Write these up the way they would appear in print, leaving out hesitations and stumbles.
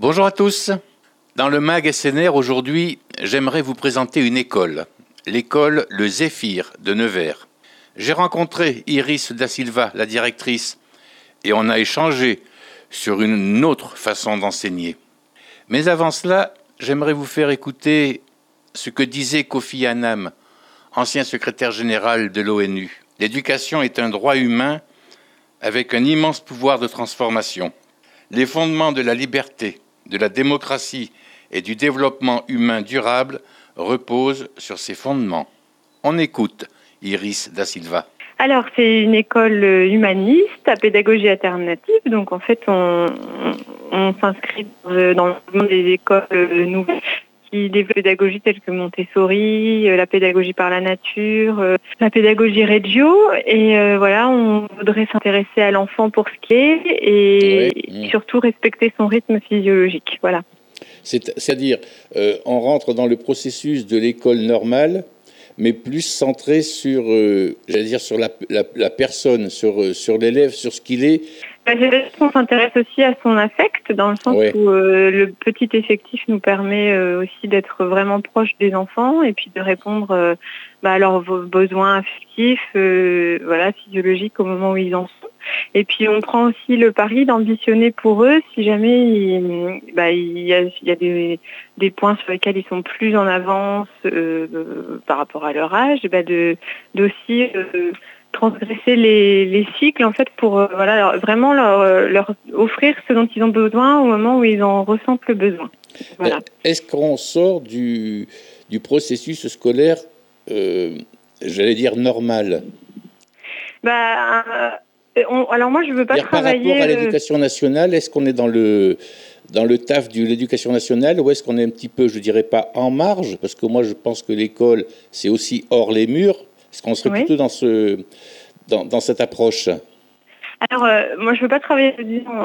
Bonjour à tous. Dans le MAG SNR aujourd'hui, j'aimerais vous présenter une école, l'école Le Zéphyr de Nevers. J'ai rencontré Iris Da Silva, la directrice, et on a échangé sur une autre façon d'enseigner. Mais avant cela, j'aimerais vous faire écouter ce que disait Kofi Annan, ancien secrétaire général de l'ONU. L'éducation est un droit humain avec un immense pouvoir de transformation. Les fondements de la liberté, de la démocratie et du développement humain durable reposent sur ces fondements. On écoute Iris Da Silva. Alors, c'est une école humaniste à pédagogie alternative. Donc, en fait, on s'inscrit dans le mouvement des écoles nouvelles qui développent la pédagogie telle que Montessori, la pédagogie par la nature, la pédagogie Reggio. Et voilà, on voudrait s'intéresser à l'enfant pour ce qu'il est et surtout respecter son rythme physiologique. Voilà. C'est-à-dire, on rentre dans le processus de l'école normale, mais plus centré sur, sur la personne, sur l'élève, sur ce qu'il est. On s'intéresse aussi à son affect, dans le sens où le petit effectif nous permet aussi d'être vraiment proche des enfants et puis de répondre à leurs besoins affectifs, physiologiques au moment où ils en sont. Et puis on prend aussi le pari d'ambitionner pour eux, si jamais il y a des points sur lesquels ils sont plus en avance par rapport à leur âge, d'aussi transgresser les cycles en fait pour vraiment leur offrir ce dont ils ont besoin au moment où ils en ressentent le besoin. Voilà. Est-ce qu'on sort du processus scolaire, normal? Alors moi je veux pas travailler. Par rapport à l'éducation nationale, est-ce qu'on est dans le taf de l'éducation nationale ou est-ce qu'on est un petit peu, je dirais pas en marge, parce que moi je pense que l'école c'est aussi hors les murs. Est-ce qu'on serait plutôt dans cette approche? Alors, moi, je ne veux pas travailler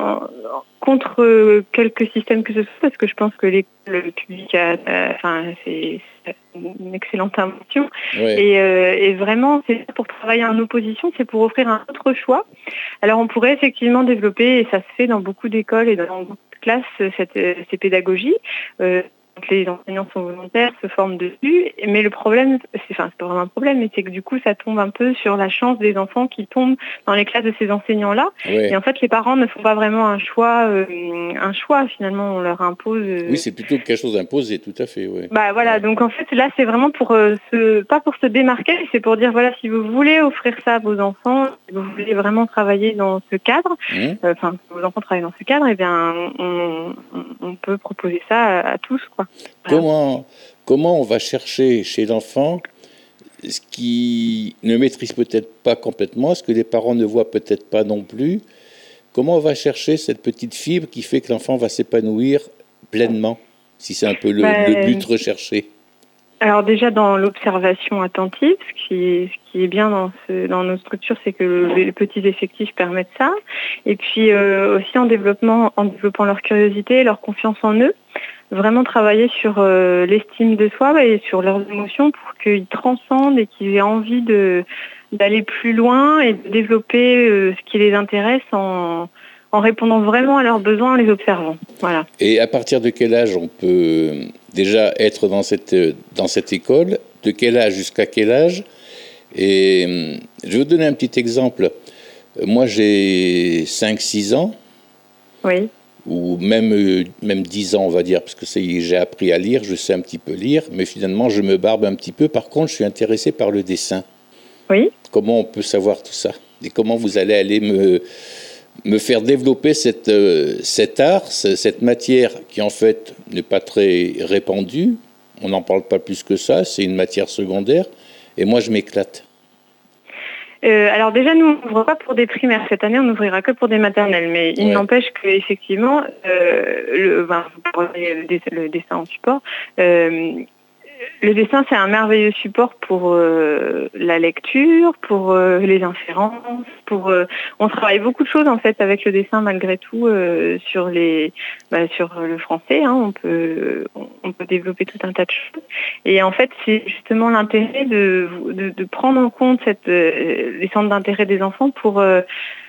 contre quelques systèmes que ce soit, parce que je pense que l'école publique c'est une excellente invention. Et vraiment, c'est pour travailler en opposition, c'est pour offrir un autre choix. Alors, on pourrait effectivement développer, et ça se fait dans beaucoup d'écoles et dans beaucoup de classes, ces pédagogies. Les enseignants sont volontaires, se forment dessus, mais le problème, c'est pas vraiment un problème, mais c'est que du coup ça tombe un peu sur la chance des enfants qui tombent dans les classes de ces enseignants-là. Et en fait les parents ne font pas vraiment un choix finalement, on leur impose. Oui, c'est plutôt quelque chose d'imposé, tout à fait. Donc en fait là c'est vraiment pas pour se démarquer, c'est pour dire voilà, si vous voulez offrir ça à vos enfants, si vous voulez vraiment travailler dans ce cadre, si vos enfants travaillent dans ce cadre, eh bien on peut proposer ça à tous, quoi. Comment on va chercher chez l'enfant ce qui ne maîtrise peut-être pas complètement, ce que les parents ne voient peut-être pas non plus? Comment on va chercher cette petite fibre qui fait que l'enfant va s'épanouir pleinement, si c'est un peu le but recherché? Alors déjà dans l'observation attentive, ce qui est bien dans nos structures, c'est que les petits effectifs permettent ça. Et puis aussi en développant leur curiosité, leur confiance en eux. Vraiment travailler sur l'estime de soi et sur leurs émotions pour qu'ils transcendent et qu'ils aient envie d'aller plus loin et de développer ce qui les intéresse en répondant vraiment à leurs besoins, en les observant. Voilà. Et à partir de quel âge on peut déjà être dans cette école? De quel âge jusqu'à quel âge? Et je vais vous donner un petit exemple. Moi, j'ai 5-6 ans. Oui. Ou même 10 ans, on va dire, parce que j'ai appris à lire, je sais un petit peu lire, mais finalement, je me barbe un petit peu. Par contre, je suis intéressé par le dessin. Oui. Comment on peut savoir tout ça? Et comment vous allez aller me faire développer cet art, cette matière qui, en fait, n'est pas très répandue. On n'en parle pas plus que ça, c'est une matière secondaire. Et moi, je m'éclate. Alors déjà, nous, on n'ouvre pas pour des primaires. Cette année, on n'ouvrira que pour des maternelles. Mais il n'empêche qu'effectivement, le dessin en support, le dessin, c'est un merveilleux support pour la lecture, pour les inférences, on travaille beaucoup de choses en fait avec le dessin malgré tout sur le français. On peut développer tout un tas de choses. Et en fait, c'est justement l'intérêt de prendre en compte les centres d'intérêt des enfants pour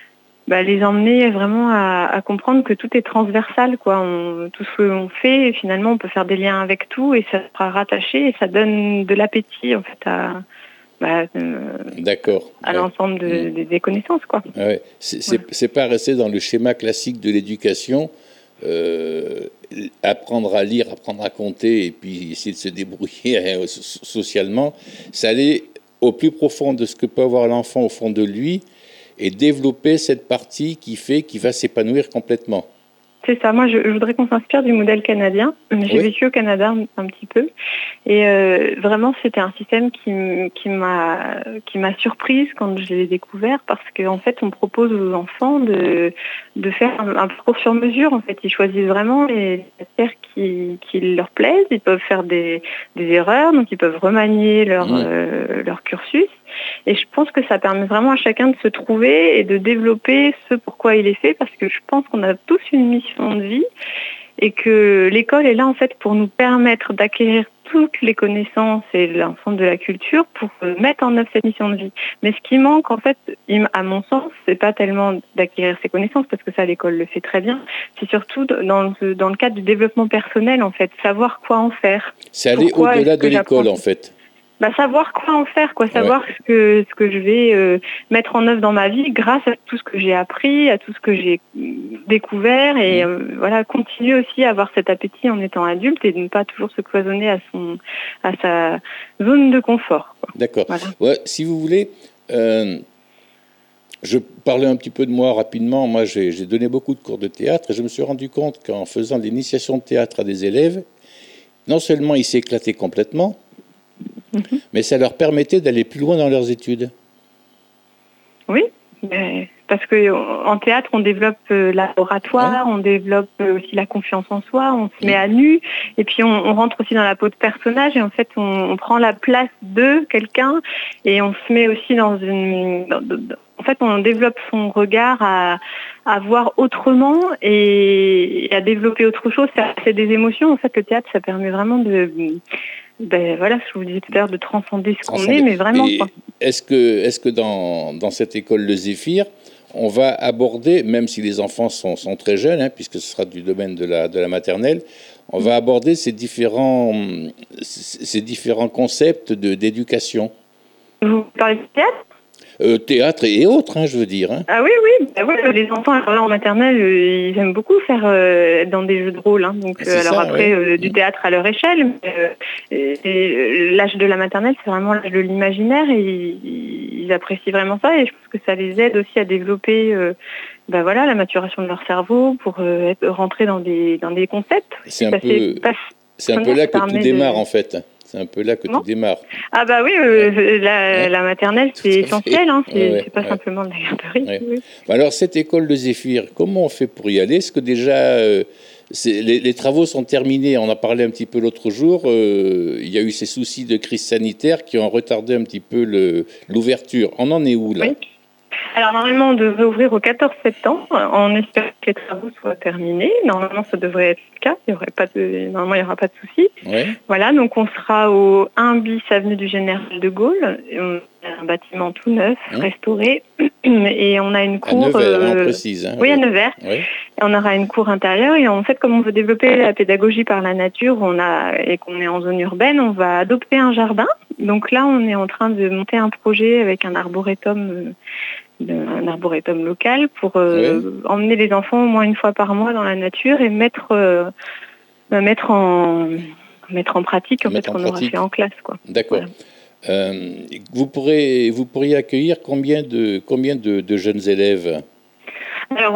les emmener vraiment à comprendre que tout est transversal, quoi. Tout ce que l'on fait, finalement, on peut faire des liens avec tout et ça sera rattaché et ça donne de l'appétit, en fait, D'accord. À l'ensemble des connaissances, quoi. Ouais. C'est pas rester dans le schéma classique de l'éducation, apprendre à lire, apprendre à compter et puis essayer de se débrouiller socialement. C'est aller au plus profond de ce que peut avoir l'enfant au fond de lui et développer cette partie qui va s'épanouir complètement. C'est ça. Moi, je voudrais qu'on s'inspire du modèle canadien. J'ai vécu au Canada un petit peu. Et vraiment, c'était un système qui m'a surprise quand je l'ai découvert parce qu'en fait, on propose aux enfants de faire un parcours sur mesure. En fait, ils choisissent vraiment les matières qui leur plaisent. Ils peuvent faire des erreurs, donc ils peuvent remanier leur cursus. Et je pense que ça permet vraiment à chacun de se trouver et de développer ce pourquoi il est fait, parce que je pense qu'on a tous une mission de vie et que l'école est là en fait pour nous permettre d'acquérir toutes les connaissances et l'ensemble de la culture pour mettre en œuvre cette mission de vie. Mais ce qui manque en fait, à mon sens, c'est pas tellement d'acquérir ces connaissances parce que ça l'école le fait très bien. C'est surtout dans le cadre du développement personnel en fait, savoir quoi en faire. C'est aller au-delà de l'école en fait. Savoir quoi en faire, savoir ce que je vais mettre en œuvre dans ma vie grâce à tout ce que j'ai appris, à tout ce que j'ai découvert et continuer aussi à avoir cet appétit en étant adulte et de ne pas toujours se cloisonner à sa zone de confort, quoi. D'accord. Voilà. Ouais, si vous voulez, je parlais un petit peu de moi rapidement. Moi, j'ai donné beaucoup de cours de théâtre et je me suis rendu compte qu'en faisant l'initiation de théâtre à des élèves, non seulement ils s'éclataient complètement, mais ça leur permettait d'aller plus loin dans leurs études. Oui, parce qu'en théâtre, on développe l'oratoire, on développe aussi la confiance en soi, on se met à nu, et puis on rentre aussi dans la peau de personnage, et en fait, on prend la place de quelqu'un, et on se met aussi en fait, on développe son regard à voir autrement et à développer autre chose. C'est des émotions. En fait, le théâtre, ça permet vraiment ce que je vous disais tout à l'heure, de transcender ce qu'on est, mais vraiment. Est-ce que dans cette école Le Zéphyr, on va aborder, même si les enfants sont très jeunes, puisque ce sera du domaine de la maternelle, on va aborder ces différents concepts d'éducation? Vous parlez de théâtre ? Théâtre et autres, je veux dire. Ah oui, les enfants en maternelle, ils aiment beaucoup faire dans des jeux de rôle. Donc, du théâtre à leur échelle. L'âge de la maternelle, c'est vraiment l'âge de l'imaginaire et ils apprécient vraiment ça. Et je pense que ça les aide aussi à développer la maturation de leur cerveau pour rentrer dans des concepts. C'est un peu là que tout démarre en fait. C'est un peu là que tout démarre. Ah oui, la maternelle, c'est essentiel. C'est pas simplement de la garderie. Oui. Alors, cette école de Zéphyr, comment on fait pour y aller? Est-ce que déjà, les travaux sont terminés? On en a parlé un petit peu l'autre jour. Il y a eu ces soucis de crise sanitaire qui ont retardé un petit peu l'ouverture. On en est où, là? Oui. Alors, normalement, on devrait ouvrir au 14 septembre. On espère que les travaux soient terminés. Normalement, ça devrait être le cas. Normalement, il n'y aura pas de souci. Ouais. Voilà, donc on sera au 1 bis avenue du Général de Gaulle. On a un bâtiment tout neuf, restauré. Et on a une cour... À Nevers, on précise. Oui, à Nevers. Oui. Et on aura une cour intérieure. Et en fait, comme on veut développer la pédagogie par la nature et qu'on est en zone urbaine, on va adopter un jardin. Donc là, on est en train de monter un projet avec un arboretum local pour emmener les enfants au moins une fois par mois dans la nature et mettre en pratique en fait ce qu'on aura fait en classe, quoi. D'accord. Voilà. Vous pourriez accueillir combien de jeunes élèves? Alors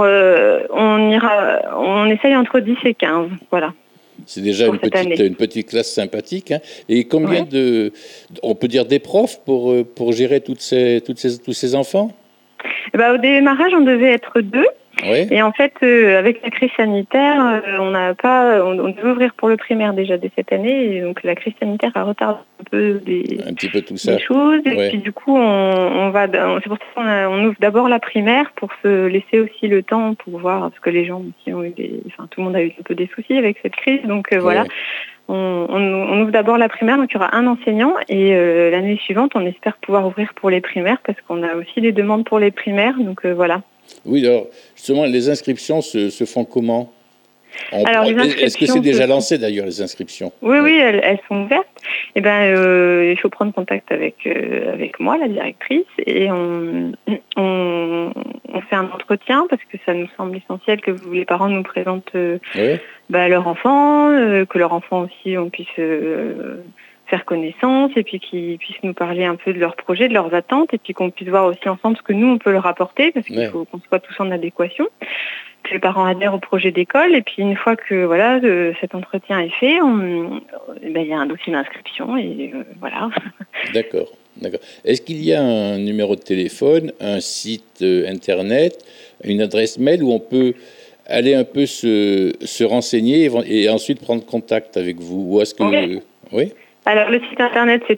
on essaye entre 10 et 15, voilà. C'est déjà une petite classe sympathique. Et combien on peut dire des profs pour gérer tous ces enfants? Au démarrage, on devait être 2. Ouais. Et en fait, avec la crise sanitaire, on devait ouvrir pour le primaire déjà dès cette année. Et donc la crise sanitaire a retardé un petit peu tout ça. Des choses. Et puis du coup, c'est pour ça qu'on ouvre d'abord la primaire pour se laisser aussi le temps pour voir, parce que les gens aussi ont eu tout le monde a eu un peu des soucis avec cette crise. Donc voilà. On ouvre d'abord la primaire, donc il y aura un enseignant et l'année suivante, on espère pouvoir ouvrir pour les primaires parce qu'on a aussi des demandes pour les primaires, donc voilà. Oui, alors justement, les inscriptions se font comment? Alors, est-ce que c'est déjà lancé d'ailleurs, les inscriptions? Oui, elles sont ouvertes. Eh ben, il faut prendre contact avec moi, la directrice, et on fait un entretien parce que ça nous semble essentiel que les parents nous présentent leur enfant, que leur enfant aussi on puisse faire connaissance, et puis qu'ils puissent nous parler un peu de leurs projets, de leurs attentes, et puis qu'on puisse voir aussi ensemble ce que nous on peut leur apporter, parce qu'il faut qu'on soit tous en adéquation, que les parents adhèrent au projet d'école, et puis une fois que cet entretien est fait, il y a un dossier d'inscription, et voilà. D'accord. Est-ce qu'il y a un numéro de téléphone, un site internet, une adresse mail où on peut aller un peu se renseigner et ensuite prendre contact avec vous? Ou est-ce que... Oui. Alors, le site internet, c'est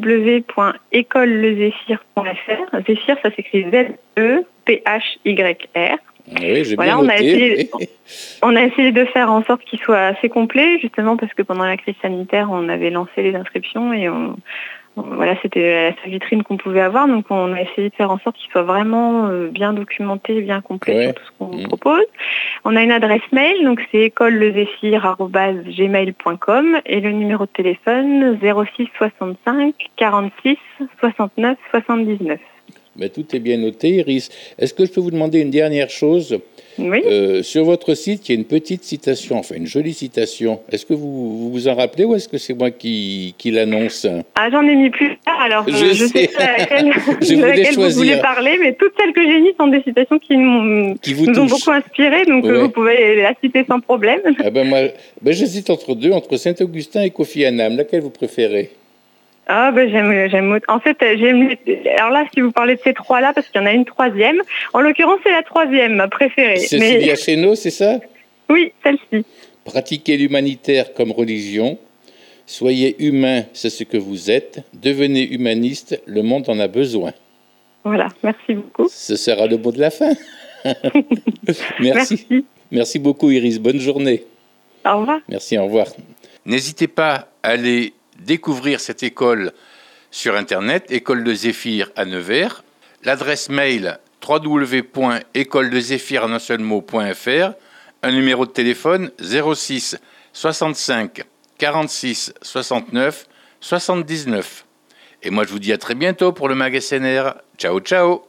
www.écolelezéphyr.fr. Zéphyr, ça s'écrit Z-E-P-H-Y-R. Oui, j'ai bien noté. On a essayé de faire en sorte qu'il soit assez complet, justement parce que pendant la crise sanitaire, on avait lancé les inscriptions et c'était la seule vitrine qu'on pouvait avoir. Donc, on a essayé de faire en sorte qu'il soit vraiment bien documenté, bien complet sur tout ce qu'on propose. On a une adresse mail, donc c'est écolelezéphyr@gmail.com, et le numéro de téléphone 06 65 46 69 79. Mais tout est bien noté, Iris. Est-ce que je peux vous demander une dernière chose? Oui. Sur votre site, il y a une petite citation, enfin une jolie citation. Est-ce que vous vous en rappelez ou est-ce que c'est moi qui l'annonce? Ah, j'en ai mis plusieurs, alors je sais pas laquelle vous voulez parler, mais toutes celles que j'ai mises sont des citations qui nous ont beaucoup inspiré, donc vous pouvez la citer sans problème. Ah moi, j'hésite entre deux, entre Saint-Augustin et Kofi Annan. Laquelle vous préférez? Ah j'aime. En fait, j'aime. Alors là, si vous parlez de ces trois-là, parce qu'il y en a une troisième. En l'occurrence, c'est la troisième, ma préférée. Cécilia Chénaud, c'est ça? Oui, celle-ci. Pratiquez l'humanitaire comme religion. Soyez humain, c'est ce que vous êtes. Devenez humaniste, le monde en a besoin. Voilà, merci beaucoup. Ce sera le mot de la fin. Merci. Merci beaucoup, Iris. Bonne journée. Au revoir. Merci, au revoir. N'hésitez pas à aller découvrir cette école sur Internet, École de Zéphyr à Nevers. L'adresse mail www.écoledezéphyr.fr, un numéro de téléphone 06 65 46 69 79. Et moi, je vous dis à très bientôt pour le Mag SNR. Ciao, ciao.